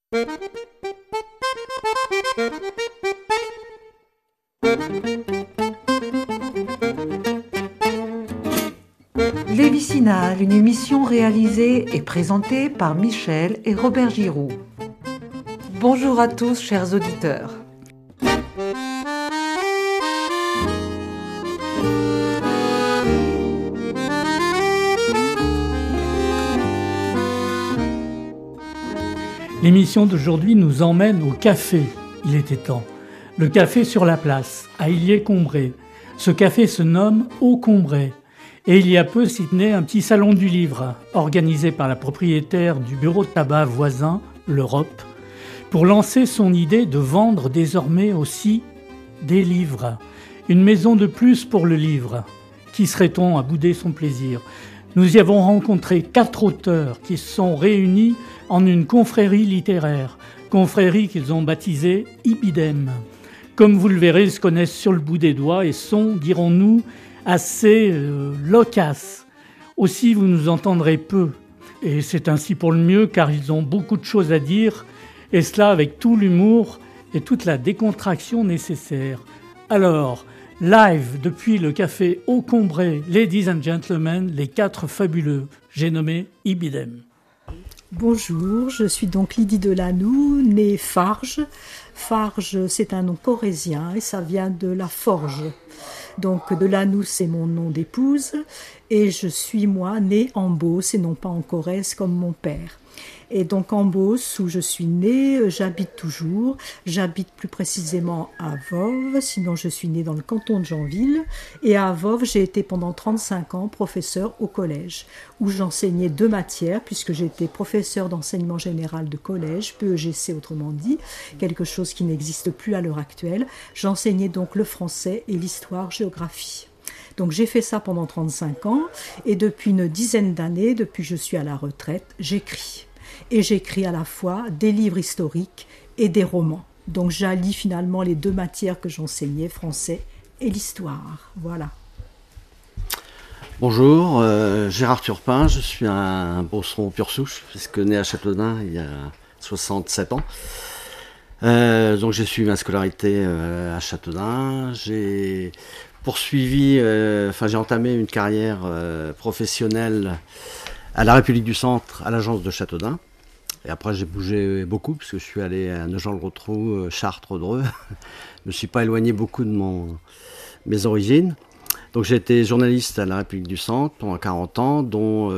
Les Vicinales, une émission réalisée et présentée par Michel et Robert Giroux. Bonjour à tous, chers auditeurs. L'émission d'aujourd'hui nous emmène au café. Il était temps. Le café sur la place, à Illiers-Combray. Ce café se nomme Au Combray. Et il y a peu s'y tenait un petit salon du livre, organisé par la propriétaire du bureau de tabac voisin, l'Europe, pour lancer son idée de vendre désormais aussi des livres. Une maison de plus pour le livre. Qui serait-on à bouder son plaisir ? Nous y avons rencontré 4 auteurs qui se sont réunis en une confrérie littéraire, confrérie qu'ils ont baptisée Ibidem. Comme vous le verrez, ils se connaissent sur le bout des doigts et sont, dirons-nous, assez loquaces. Aussi, vous nous entendrez peu. Et c'est ainsi pour le mieux, car ils ont beaucoup de choses à dire, et cela avec tout l'humour et toute la décontraction nécessaire. Alors, live depuis le café Au Combray, Ladies and Gentlemen, les 4 fabuleux. J'ai nommé Ibidem. Bonjour, je suis donc Lydie Delanoux, née Farge. Farge, c'est un nom corrézien et ça vient de la forge. Donc Delanoux, c'est mon nom d'épouse et je suis moi née en Beauce et non pas en Corrèze comme mon père. Et donc en Beauce, où je suis née, j'habite toujours. J'habite plus précisément à Voves, sinon je suis née dans le canton de Janville. Et à Voves, j'ai été pendant 35 ans professeur au collège, où j'enseignais 2 matières, puisque j'étais professeur d'enseignement général de collège, PEGC autrement dit, quelque chose qui n'existe plus à l'heure actuelle. J'enseignais donc le français et l'histoire-géographie. Donc j'ai fait ça pendant 35 ans, et depuis une dizaine d'années, depuis que je suis à la retraite, j'écris. Et j'écris à la fois des livres historiques et des romans. Donc j'allie finalement les 2 matières que j'enseignais, français et l'histoire. Voilà. Bonjour, Gérard Turpin, je suis un Beauceron pure souche, puisque né à Châteaudun il y a 67 ans. Donc j'ai suivi ma scolarité à Châteaudun. J'ai j'ai entamé une carrière professionnelle à la République du Centre, à l'agence de Châteaudun. Et après, j'ai bougé beaucoup, puisque je suis allé à Nogent-le-Rotrou, Chartres, Dreux. Je ne me suis pas éloigné beaucoup de mes origines. Donc, j'ai été journaliste à la République du Centre pendant 40 ans, dont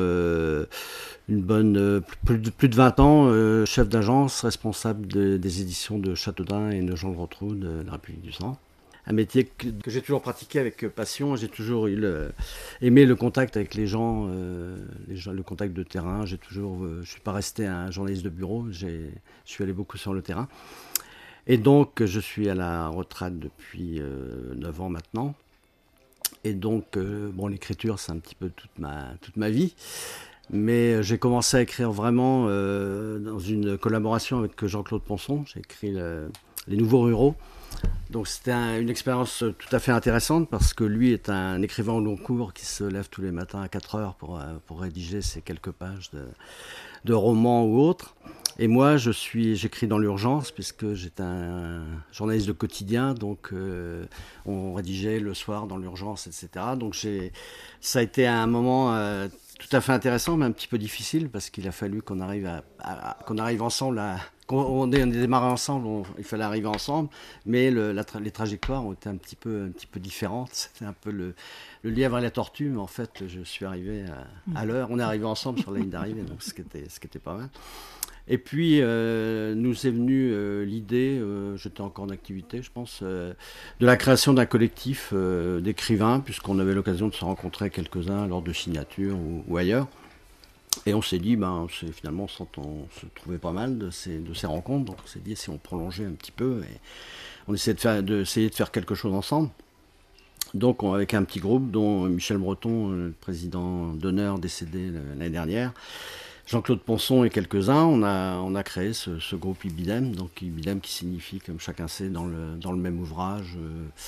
plus de 20 ans, chef d'agence, responsable des éditions de Châteaudun et Nogent-le-Rotrou de la République du Centre. Un métier que j'ai toujours pratiqué avec passion. J'ai toujours aimé le contact avec les gens, le contact de terrain. Je ne suis pas resté un journaliste de bureau, je suis allé beaucoup sur le terrain. Et donc, je suis à la retraite depuis 9 ans maintenant. Et donc, l'écriture, c'est un petit peu toute ma vie. Mais j'ai commencé à écrire vraiment dans une collaboration avec Jean-Claude Ponson. J'ai écrit Les Nouveaux Ruraux. Donc c'était une expérience tout à fait intéressante parce que lui est un écrivain au long cours qui se lève tous les matins à 4 heures pour rédiger ses quelques pages de romans ou autres. Et moi j'écris dans l'urgence puisque j'étais un journaliste de quotidien, donc on rédigeait le soir dans l'urgence, etc. Donc ça a été un moment tout à fait intéressant mais un petit peu difficile parce qu'il a fallu qu'on arrive ensemble on est démarré ensemble, il fallait arriver ensemble, mais les trajectoires ont été un petit peu différentes. C'était un peu le lièvre et la tortue, mais en fait, je suis arrivé à l'heure. On est arrivé ensemble sur la ligne d'arrivée, donc ce qui était pas mal. Et puis, nous est venue l'idée, j'étais encore en activité, je pense, de la création d'un collectif d'écrivains, puisqu'on avait l'occasion de se rencontrer quelques-uns lors de signatures ou ailleurs. Et on s'est dit, finalement, on se trouvait pas mal de ces rencontres. Donc on s'est dit, si on prolongeait un petit peu, et on essayait de faire quelque chose ensemble. Donc avec un petit groupe, dont Michel Breton, le président d'honneur décédé l'année dernière, Jean-Claude Ponson et quelques-uns, on a créé ce groupe Ibidem. Donc Ibidem qui signifie, comme chacun sait, dans le même ouvrage,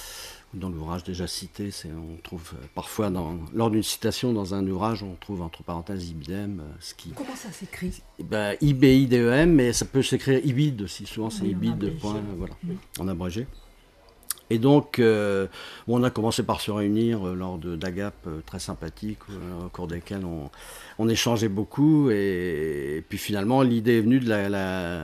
dans l'ouvrage déjà cité. On trouve parfois, lors d'une citation dans un ouvrage, on trouve entre parenthèses ibidem. Comment ça s'écrit? IBIDEM, mais ça peut s'écrire ibid aussi. Souvent, c'est ibid, voilà, en abrégé. Et donc, on a commencé par se réunir lors d'agapes très sympathiques, au cours desquelles on échangeait beaucoup. Et puis finalement, l'idée est venue de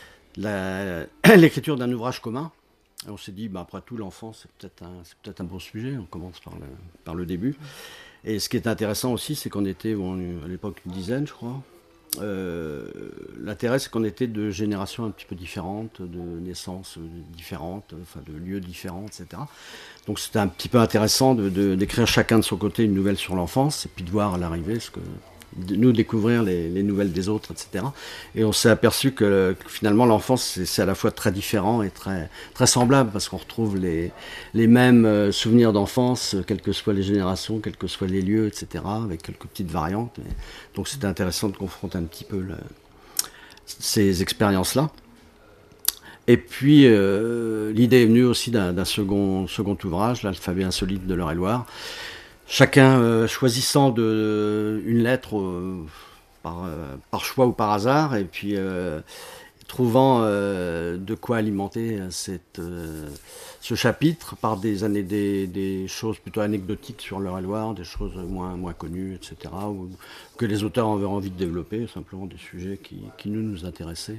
l'écriture d'un ouvrage commun. Et on s'est dit, après tout, l'enfance, c'est peut-être un bon sujet. On commence par le début. Et ce qui est intéressant aussi, c'est qu'on était à l'époque une dizaine, je crois. L'intérêt, c'est qu'on était de générations un petit peu différentes, de naissances différentes, de lieux différents, etc. Donc c'était un petit peu intéressant d'écrire chacun de son côté une nouvelle sur l'enfance, et puis de voir à l'arrivée nous découvrir les nouvelles des autres, etc. Et on s'est aperçu que finalement l'enfance c'est à la fois très différent et très, très semblable, parce qu'on retrouve les mêmes souvenirs d'enfance, quelles que soient les générations, quels que soient les lieux, etc., avec quelques petites variantes. Donc c'était intéressant de confronter un petit peu ces expériences-là. Et puis l'idée est venue aussi d'un second ouvrage, l'Alphabet insolite de l'Eure-et-Loire. Chacun choisissant une lettre par choix ou par hasard, et puis trouvant de quoi alimenter ce chapitre par des choses plutôt anecdotiques sur l'Eure-et-Loire, des choses moins connues, etc., ou que les auteurs avaient envie de développer, simplement des sujets qui nous intéressaient.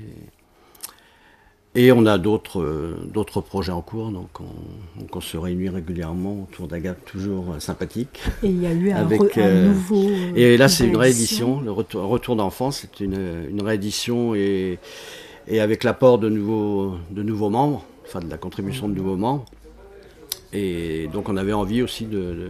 Et on a d'autres projets en cours, donc on se réunit régulièrement autour d'agapes toujours sympathiques. Et il y a eu un nouveau... et là, c'est une réédition, le Retour d'enfance, c'est une réédition et avec l'apport de nouveaux membres, de la contribution de nouveaux membres. Et donc on avait envie aussi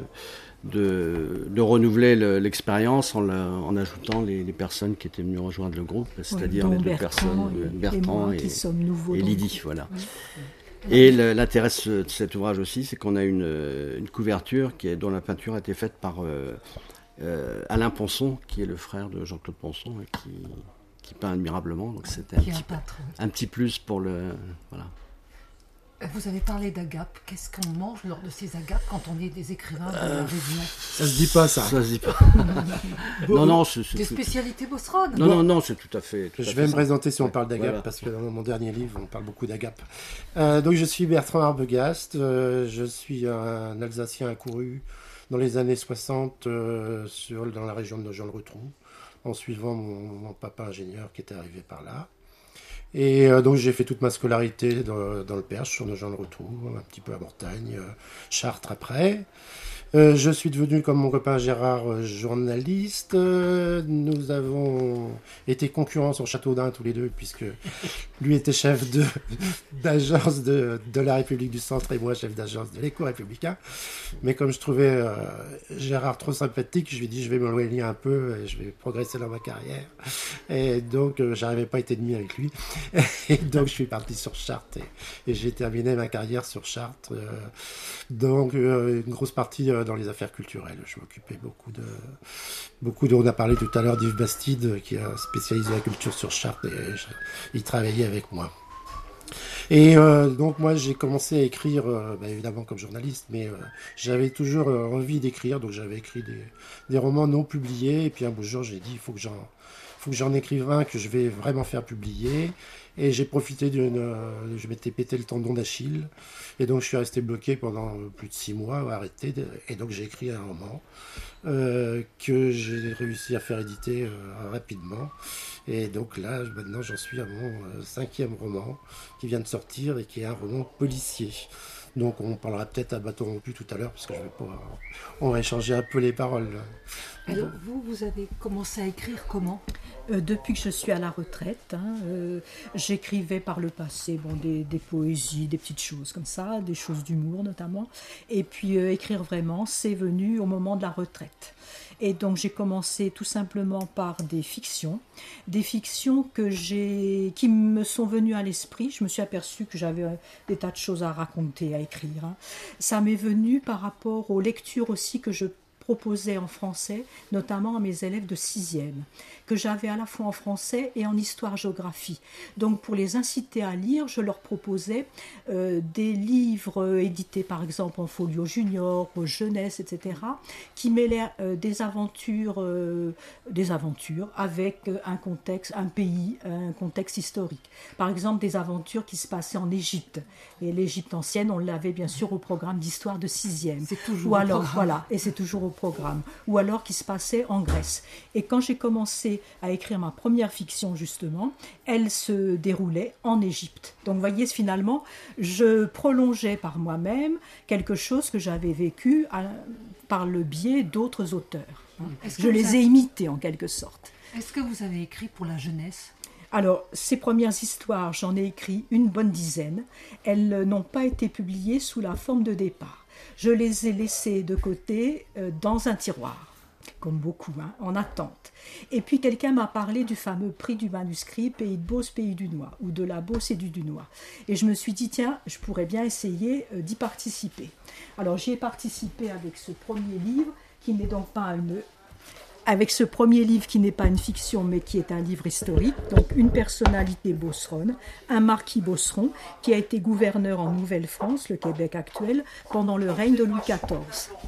de renouveler l'expérience en ajoutant les personnes qui étaient venues rejoindre le groupe, c'est-à-dire les deux personnes, Bertrand et Lydie. Voilà. Oui. Et l'intérêt de cet ouvrage aussi, c'est qu'on a une couverture dont la peinture a été faite par Alain Ponson, qui est le frère de Jean-Claude Ponson, et qui peint admirablement. Donc c'était un petit plus pour le... Voilà. Vous avez parlé d'agapes. Qu'est-ce qu'on mange lors de ces agapes quand on est des écrivains de la région? Ça se dit pas, ça. Ça se dit pas. non, c'est des spécialités beauceronnes. Non, c'est tout à fait. Je vais me présenter si on parle d'agapes, parce que dans mon dernier livre, on parle beaucoup d'agapes. Donc, je suis Bertrand Arbegast. Je suis un Alsacien accouru dans les années 60 dans la région de Nogent-le-Rotrou, en suivant mon papa ingénieur qui était arrivé par là. Et donc j'ai fait toute ma scolarité dans le Perche, sur Nogent-le-Rotrou, un petit peu à Mortagne, Chartres après. Je suis devenu, comme mon copain Gérard, journaliste. Nous avons été concurrents sur Châteaudun tous les deux, puisque lui était chef d'agence de la République du Centre et moi chef d'agence de l'Écho républicain. Mais comme je trouvais Gérard trop sympathique, je lui ai dit je vais m'éloigner un peu et je vais progresser dans ma carrière. Et donc j'arrivais pas à être ennemi avec lui. Et donc je suis parti sur Chartres et j'ai terminé ma carrière sur Chartres. Donc une grosse partie dans les affaires culturelles. Je m'occupais beaucoup de... On a parlé tout à l'heure d'Yves Bastide, qui a spécialisé la culture sur Chartres, et il travaillait avec moi. Et donc moi j'ai commencé à écrire, évidemment comme journaliste, mais j'avais toujours envie d'écrire, donc j'avais écrit des romans non publiés, et puis un beau jour j'ai dit il faut que j'en écrive un que je vais vraiment faire publier. Et j'ai profité je m'étais pété le tendon d'Achille, et donc je suis resté bloqué pendant plus de 6 mois, arrêté, et donc j'ai écrit un roman que j'ai réussi à faire éditer rapidement. Et donc là, maintenant j'en suis à mon 5e roman qui vient de sortir et qui est un roman policier. Donc on parlera peut-être à bâton rompu tout à l'heure, parce que on va échanger un peu les paroles. Alors vous avez commencé à écrire comment ? Depuis que je suis à la retraite, j'écrivais par le passé des poésies, des petites choses comme ça, des choses d'humour notamment. Et puis écrire vraiment, c'est venu au moment de la retraite. Et donc j'ai commencé tout simplement par des fictions qui me sont venues à l'esprit. Je me suis aperçue que j'avais des tas de choses à raconter, à écrire. Ça m'est venu par rapport aux lectures aussi que je proposais en français, notamment à mes élèves de 6e, que j'avais à la fois en français et en histoire-géographie. Donc pour les inciter à lire, je leur proposais des livres édités par exemple en folio junior, jeunesse, etc., qui mêlaient des aventures avec un contexte, un pays, un contexte historique. Par exemple, des aventures qui se passaient en Égypte. Et l'Égypte ancienne, on l'avait bien sûr au programme d'histoire de 6e. C'est toujours Ou au alors, programme. voilà, et c'est toujours au programme. Ou alors qui se passait en Grèce. Et quand j'ai commencé à écrire ma première fiction, justement, elle se déroulait en Égypte. Donc, vous voyez, finalement, je prolongeais par moi-même quelque chose que j'avais vécu par le biais d'autres auteurs. Je les ai imités en quelque sorte. Est-ce que vous avez écrit pour la jeunesse ? Alors, ces premières histoires, j'en ai écrit une bonne dizaine. Elles n'ont pas été publiées sous la forme de départ. Je les ai laissées de côté dans un tiroir, comme beaucoup, en attente. Et puis quelqu'un m'a parlé du fameux prix du manuscrit Pays de Beauce, Pays du Noir, ou de la Beauce et du Dunois. Et je me suis dit, tiens, je pourrais bien essayer d'y participer. Alors, j'y ai participé avec ce premier livre, qui n'est donc pas avec ce premier livre qui n'est pas une fiction mais qui est un livre historique, donc une personnalité beauceronne, un marquis beauceron qui a été gouverneur en Nouvelle-France, le Québec actuel, pendant le règne de Louis XIV.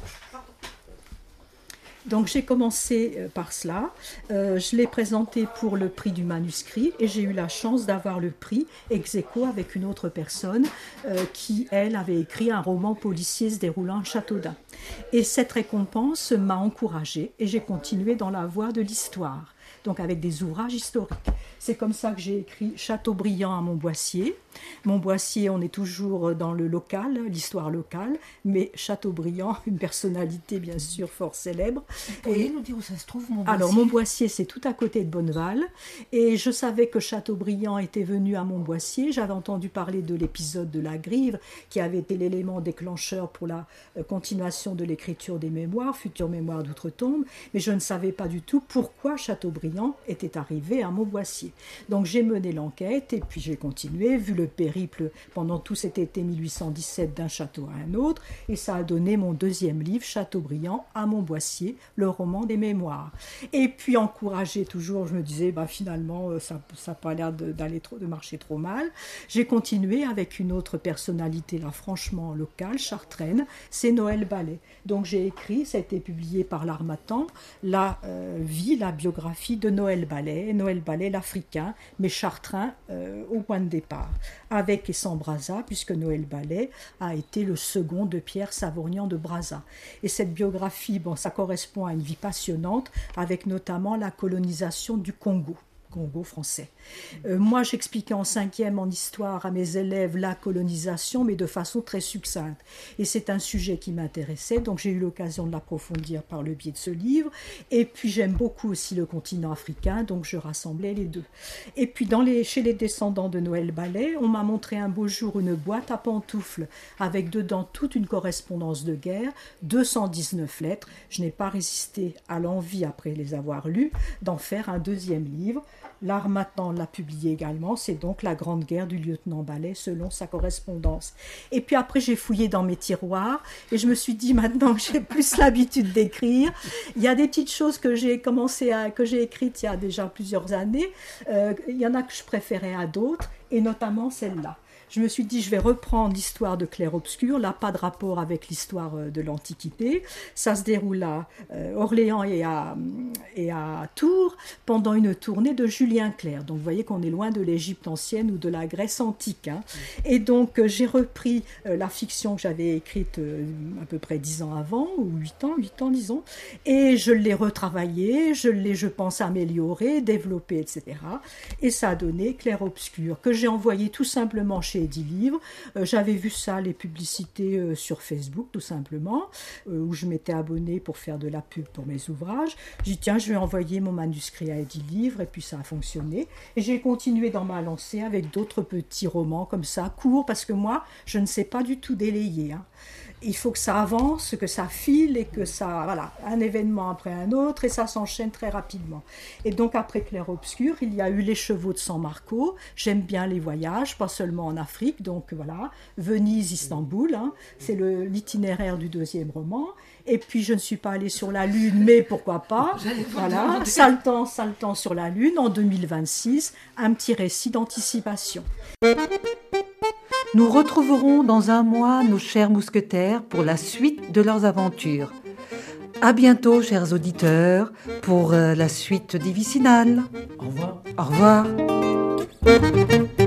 Donc j'ai commencé par cela, je l'ai présenté pour le prix du manuscrit et j'ai eu la chance d'avoir le prix ex aequo avec une autre personne qui, elle, avait écrit un roman policier se déroulant à Châteaudun. Et cette récompense m'a encouragée et j'ai continué dans la voie de l'histoire, donc avec des ouvrages historiques. C'est comme ça que j'ai écrit Chateaubriand à Montboissier. Montboissier, on est toujours dans le local, l'histoire locale, mais Chateaubriand, une personnalité bien sûr fort célèbre. Vous pourriez nous dire où ça se trouve, Montboissier ? Alors Montboissier, c'est tout à côté de Bonneval, et je savais que Chateaubriand était venu à Montboissier. J'avais entendu parler de l'épisode de la Grive, qui avait été l'élément déclencheur pour la continuation de l'écriture des mémoires, futures mémoires d'outre-tombe, mais je ne savais pas du tout pourquoi Chateaubriand était arrivé à Montboissier. Donc j'ai mené l'enquête et puis j'ai continué, vu le périple pendant tout cet été 1817 d'un château à un autre, et ça a donné mon deuxième livre, Chateaubriand à Montboissier, le roman des mémoires. Et puis encouragé toujours, je me disais, finalement, ça n'a pas l'air de marcher trop mal. J'ai continué avec une autre personnalité, là, franchement locale, chartraine, c'est Noël Ballet. Donc j'ai écrit, ça a été publié par l'Harmattan, la biographie de Noël Ballet l'Africain, mais chartrain au point de départ, avec et sans Brazza, puisque Noël Ballet a été le second de Pierre Savournian de Brazza. Et cette biographie, ça correspond à une vie passionnante, avec notamment la colonisation du Congo français. Moi, j'expliquais en 5e en histoire à mes élèves la colonisation, mais de façon très succincte. Et c'est un sujet qui m'intéressait, donc j'ai eu l'occasion de l'approfondir par le biais de ce livre. Et puis j'aime beaucoup aussi le continent africain, donc je rassemblais les deux. Et puis chez les descendants de Noël Ballet, on m'a montré un beau jour une boîte à pantoufles avec dedans toute une correspondance de guerre, 219 lettres. Je n'ai pas résisté à l'envie, après les avoir lues, d'en faire un deuxième livre. L'Harmattan l'a publié également, c'est donc la grande guerre du lieutenant Ballet selon sa correspondance. Et puis après j'ai fouillé dans mes tiroirs et je me suis dit, maintenant que j'ai plus l'habitude d'écrire, il y a des petites choses que j'ai écrites il y a déjà plusieurs années, il y en a que je préférais à d'autres, et notamment celle-là. Je me suis dit, je vais reprendre l'histoire de Clair-Obscur, là, pas de rapport avec l'histoire de l'Antiquité. Ça se déroule à Orléans et à Tours pendant une tournée de Julien Clerc. Donc, vous voyez qu'on est loin de l'Égypte ancienne ou de la Grèce antique. Et donc, j'ai repris la fiction que j'avais écrite à peu près 10 ans avant, ou 8 ans, disons, et je l'ai retravaillée, je pense, améliorée, développée, etc. Et ça a donné Clair-Obscur, que j'ai envoyé tout simplement chez Edilivre. J'avais vu ça, les publicités sur Facebook, tout simplement, où je m'étais abonnée pour faire de la pub pour mes ouvrages. J'ai dit, tiens, je vais envoyer mon manuscrit à Edilivre, et puis ça a fonctionné. Et j'ai continué dans ma lancée avec d'autres petits romans comme ça, courts, parce que moi, je ne sais pas du tout délayer. il faut que ça avance, que ça file et que ça, voilà, un événement après un autre et ça s'enchaîne très rapidement. Et donc après Clair-Obscur, il y a eu Les Chevaux de San Marco. J'aime bien les voyages, pas seulement en Afrique, donc voilà, Venise, Istanbul, hein, c'est l'itinéraire du deuxième roman. Et puis je ne suis pas allée sur la Lune, mais pourquoi pas, voilà, Saltan sur la Lune en 2026, un petit récit d'anticipation. Nous retrouverons dans un mois nos chers mousquetaires pour la suite de leurs aventures. À bientôt, chers auditeurs, pour la suite des Vicinales. Au revoir. Au revoir.